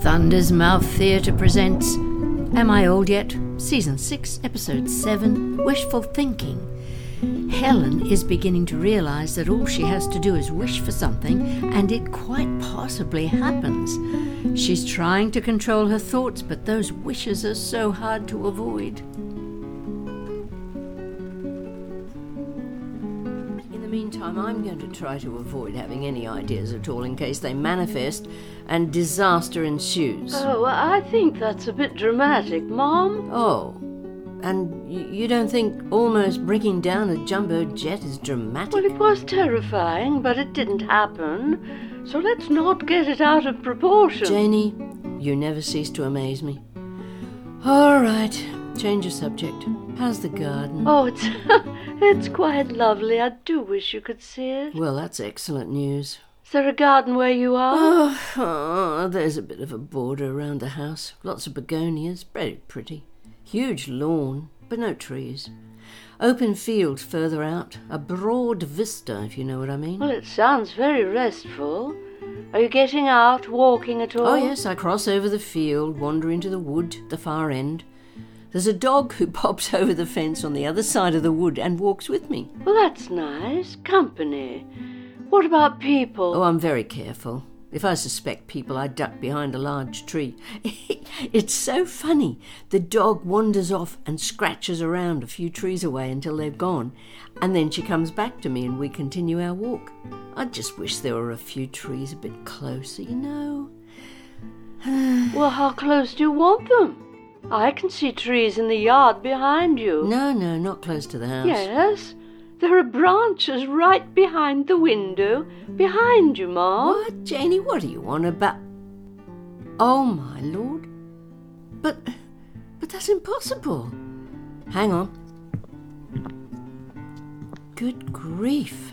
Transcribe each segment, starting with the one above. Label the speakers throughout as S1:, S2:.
S1: Thunder's Mouth Theatre presents Am I Old Yet? Season 6, Episode 7, Wishful Thinking. Helen is beginning to realise that all she has to do is wish for something, and it quite possibly happens. She's trying to control her thoughts, but those wishes are so hard to avoid. In the meantime, I'm going to try to avoid having any ideas at all in case they manifest and disaster ensues.
S2: Oh, I think that's a bit dramatic, Mom.
S1: Oh. And you don't think almost bringing down a jumbo jet is dramatic?
S2: Well, it was terrifying, but it didn't happen. So let's not get it out of proportion.
S1: Janie, you never cease to amaze me. All right, change of subject. How's the garden?
S2: Oh, it's quite lovely. I do wish you could see it.
S1: Well, that's excellent news.
S2: Is there a garden where you are?
S1: Oh, there's a bit of a border around the house. Lots of begonias, very pretty. Huge lawn, but no trees. Open fields further out. A broad vista, if you know what I mean.
S2: Well, it sounds very restful. Are you getting out, walking at all?
S1: Oh, yes, I cross over the field, wander into the wood at the far end. There's a dog who pops over the fence on the other side of the wood and walks with me.
S2: Well, that's nice. Company. What about people?
S1: Oh, I'm very careful. If I suspect people, I duck behind a large tree. It's so funny. The dog wanders off and scratches around a few trees away until they've gone, and then she comes back to me and we continue our walk. I just wish there were a few trees a bit closer, you know.
S2: Well, how close do you want them? I can see trees in the yard behind you.
S1: No, not close to the house.
S2: Yes. There are branches right behind the window. Behind you, Mom.
S1: What, Janie? What are you on about? Oh, my Lord. But that's impossible. Hang on. Good grief.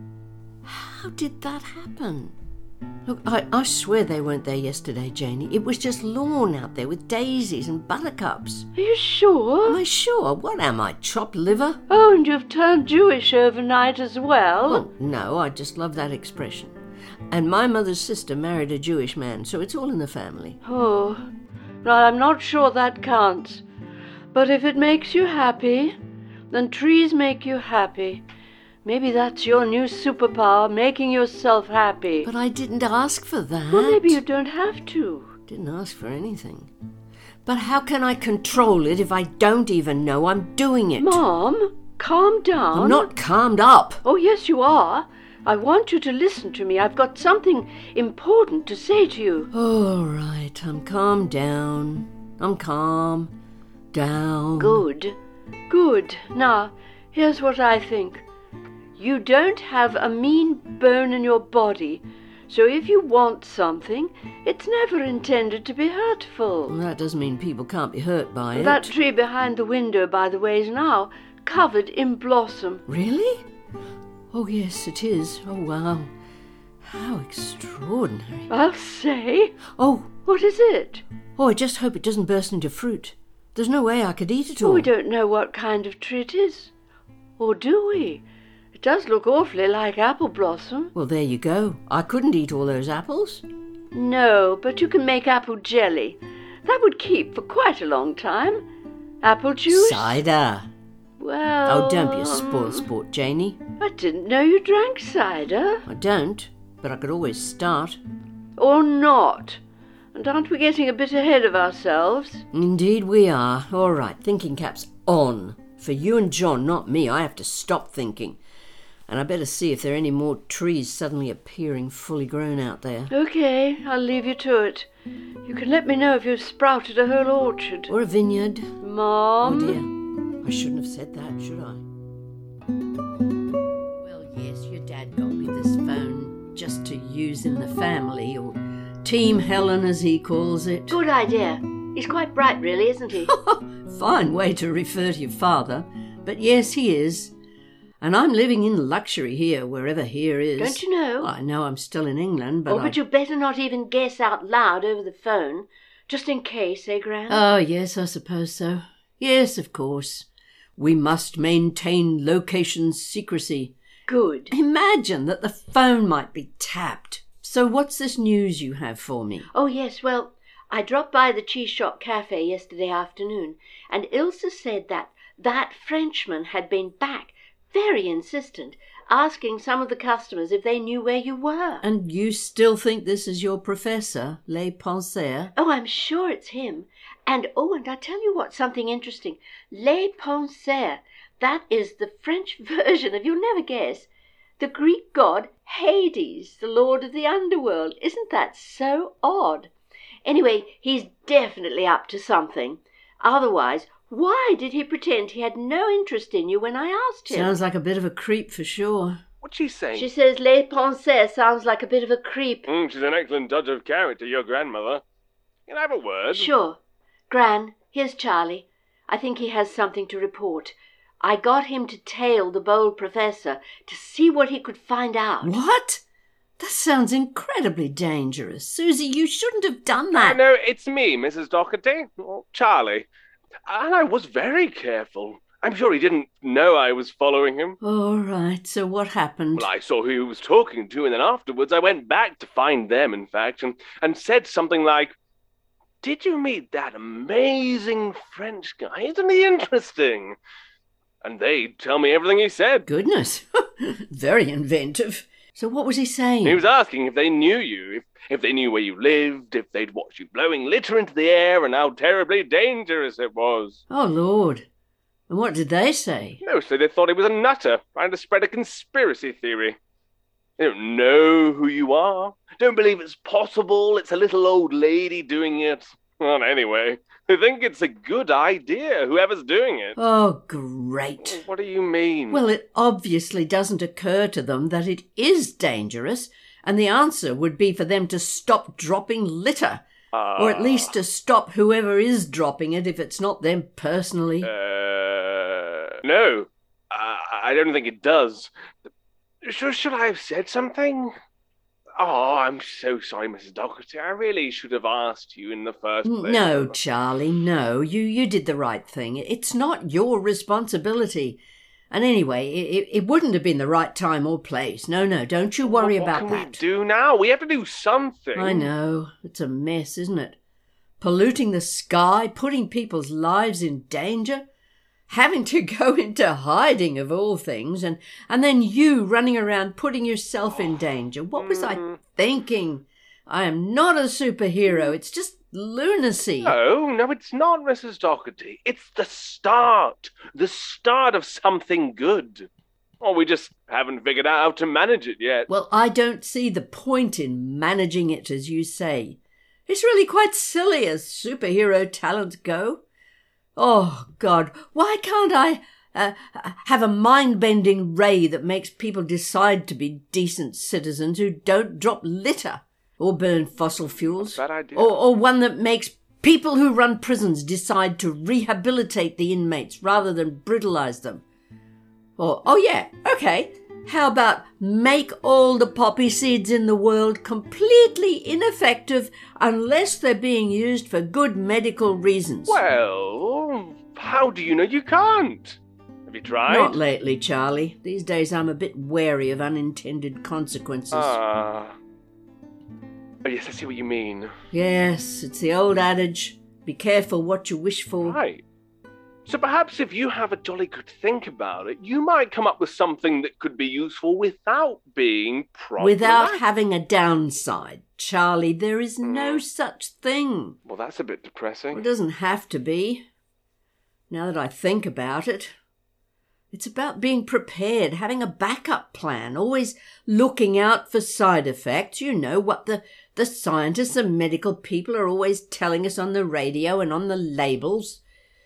S1: How did that happen? Look, I swear they weren't there yesterday, Janie. It was just lawn out there with daisies and buttercups.
S2: Are you sure?
S1: Am I sure? What am I, chopped liver?
S2: Oh, and you've turned Jewish overnight as well?
S1: Well, no, I just love that expression. And my mother's sister married a Jewish man, so it's all in the family.
S2: Oh, well, I'm not sure that counts. But if it makes you happy, then trees make you happy. Maybe that's your new superpower, making yourself happy.
S1: But I didn't ask for that.
S2: Well, maybe you don't have to.
S1: Didn't ask for anything. But how can I control it if I don't even know I'm doing it?
S2: Mom, calm down.
S1: I'm not calmed up.
S2: Oh, yes, you are. I want you to listen to me. I've got something important to say to you.
S1: All right, I'm calmed down. I'm calm down.
S2: Good. Now, here's what I think. You don't have a mean bone in your body, so if you want something, it's never intended to be hurtful.
S1: Well, that doesn't mean people can't be hurt by it.
S2: That tree behind the window, by the way, is now covered in blossom.
S1: Really? Oh, yes, it is. Oh, wow. How extraordinary.
S2: I'll say.
S1: Oh.
S2: What is it?
S1: Oh, I just hope it doesn't burst into fruit. There's no way I could eat it all.
S2: Oh, we don't know what kind of tree it is. Or do we? It does look awfully like apple blossom.
S1: Well, there you go. I couldn't eat all those apples.
S2: No, but you can make apple jelly. That would keep for quite a long time. Apple juice?
S1: Cider.
S2: Well...
S1: Oh, don't be a spoil sport, Janie.
S2: I didn't know you drank cider.
S1: I don't, but I could always start.
S2: Or not. And aren't we getting a bit ahead of ourselves?
S1: Indeed we are. All right, thinking cap's on. For you and John, not me. I have to stop thinking. And I better see if there are any more trees suddenly appearing fully grown out there.
S2: OK, I'll leave you to it. You can let me know if you've sprouted a whole orchard.
S1: Or a vineyard.
S2: Mom?
S1: Oh, dear. I shouldn't have said that, should I? Well, yes, your dad got me this phone just to use in the family, or Team Helen, as he calls it.
S2: Good idea. He's quite bright, really, isn't he?
S1: Fine way to refer to your father. But yes, he is. And I'm living in luxury here, wherever here is.
S2: Don't you know?
S1: Well, I know I'm still in England, but
S2: but you'd better not even guess out loud over the phone, just in case, eh, Gran?
S1: Oh, yes, I suppose so. Yes, of course. We must maintain location secrecy.
S2: Good.
S1: Imagine that the phone might be tapped. So what's this news you have for me?
S2: Oh, yes, well, I dropped by the Cheese Shop Cafe yesterday afternoon, and Ilse said that Frenchman had been back, very insistent, asking some of the customers if they knew where you were.
S1: And you still think this is your professor, Les Penseurs?
S2: Oh, I'm sure it's him. And I tell you what, something interesting. Les Penseurs, that is the French version of, you'll never guess, the Greek god Hades, the lord of the underworld. Isn't that so odd? Anyway, he's definitely up to something. Otherwise, why did he pretend he had no interest in you when I asked him?
S1: Sounds like a bit of a creep for sure.
S3: What's she saying?
S2: She says Les Penseurs sounds like a bit of a creep.
S3: She's an excellent judge of character, your grandmother. Can I have a word?
S2: Sure. Gran, here's Charlie. I think he has something to report. I got him to tail the bold professor to see what he could find out.
S1: What? That sounds incredibly dangerous. Susie, you shouldn't have done that.
S3: No, it's me, Mrs. Doherty. Or Charlie. And I was very careful. I'm sure he didn't know I was following him.
S1: All right, so what happened?
S3: Well, I saw who he was talking to, and then afterwards I went back to find them, in fact, and said something like, "Did you meet that amazing French guy? Isn't he interesting?" And they tell me everything he said.
S1: Goodness, very inventive. So what was he saying?
S3: He was asking if they knew you, if they knew where you lived, if they'd watched you blowing litter into the air, and how terribly dangerous it was.
S1: Oh, Lord. And what did they say?
S3: Mostly they thought he was a nutter, trying to spread a conspiracy theory. They don't know who you are, don't believe it's possible, it's a little old lady doing it. Well, anyway, they think it's a good idea, whoever's doing it.
S1: Oh, great.
S3: What do you mean?
S1: Well, it obviously doesn't occur to them that it is dangerous, and the answer would be for them to stop dropping litter, or at least to stop whoever is dropping it if it's not them personally.
S3: No, I don't think it does. Should I have said something? Oh, I'm so sorry, Mrs. Doherty. I really should have asked you in the first place.
S1: No, Charlie, no. You did the right thing. It's not your responsibility. And anyway, it wouldn't have been the right time or place. No, don't you worry about that.
S3: What can we do now? We have to do something.
S1: I know. It's a mess, isn't it? Polluting the sky, putting people's lives in danger, having to go into hiding of all things, and then you running around putting yourself in danger. What was I thinking? I am not a superhero. It's just lunacy.
S3: No, it's not, Mrs. Doherty. It's the start of something good. Or we just haven't figured out how to manage it yet.
S1: Well, I don't see the point in managing it, as you say. It's really quite silly as superhero talents go. Oh, God, why can't I have a mind-bending ray that makes people decide to be decent citizens who don't drop litter or burn fossil fuels?
S3: Bad idea.
S1: Or one that makes people who run prisons decide to rehabilitate the inmates rather than brutalise them? Or, how about make all the poppy seeds in the world completely ineffective unless they're being used for good medical reasons?
S3: Well, how do you know you can't? Have you tried?
S1: Not lately, Charlie. These days I'm a bit wary of unintended consequences.
S3: Oh, yes, I see what you mean.
S1: Yes, it's the old adage, be careful what you wish for.
S3: Right. So perhaps if you have a jolly good think about it, you might come up with something that could be useful without being problematic.
S1: Without having a downside. Charlie, there is no such thing.
S3: Well, that's a bit depressing.
S1: Well, it doesn't have to be. Now that I think about it, it's about being prepared, having a backup plan, always looking out for side effects. You know what the scientists and medical people are always telling us on the radio and on the labels.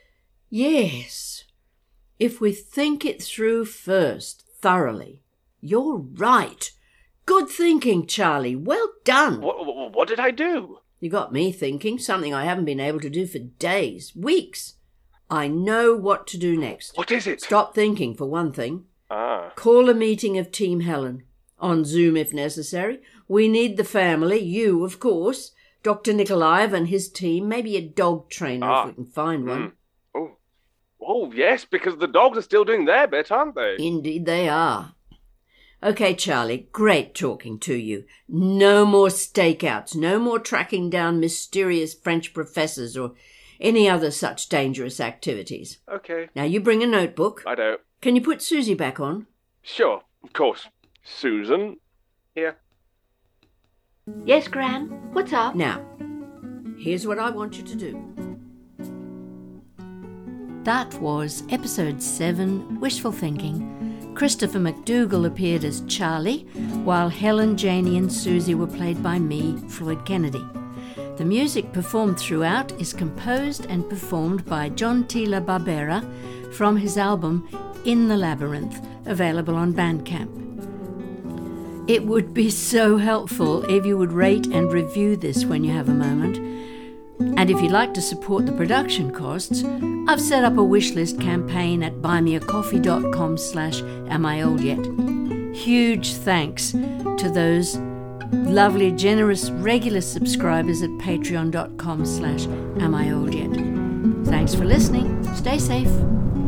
S1: Yes, if we think it through first, thoroughly. You're right. Good thinking, Charlie. Well done.
S3: What did I do?
S1: You got me thinking, something I haven't been able to do for days, weeks. I know what to do next.
S3: What is it?
S1: Stop thinking, for one thing.
S3: Ah.
S1: Call a meeting of Team Helen. On Zoom, if necessary. We need the family, you, of course, Dr. Nikolaev and his team, maybe a dog trainer if we can find one.
S3: Oh, yes, because the dogs are still doing their bit, aren't they?
S1: Indeed they are. Okay, Charlie, great talking to you. No more stakeouts, no more tracking down mysterious French professors or any other such dangerous activities.
S3: Okay.
S1: Now you bring a notebook.
S3: I don't.
S1: Can you put Susie back on?
S3: Sure, of course. Susan, here.
S2: Yes, Gran? What's up?
S1: Now, here's what I want you to do. That was episode 7, Wishful Thinking. Christopher McDougall appeared as Charlie, while Helen, Janie and Susie were played by me, Floyd Kennedy. The music performed throughout is composed and performed by John Tila Barbera from his album In the Labyrinth, available on Bandcamp. It would be so helpful if you would rate and review this when you have a moment. And if you'd like to support the production costs, I've set up a wishlist campaign at buymeacoffee.com/amioldYet. Huge thanks to those lovely, generous, regular subscribers at patreon.com/amioldYet. Thanks for listening. Stay safe.